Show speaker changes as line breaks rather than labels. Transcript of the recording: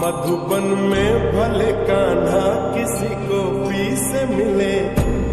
मधुबन में भले कान्हा किसी को पी से मिले,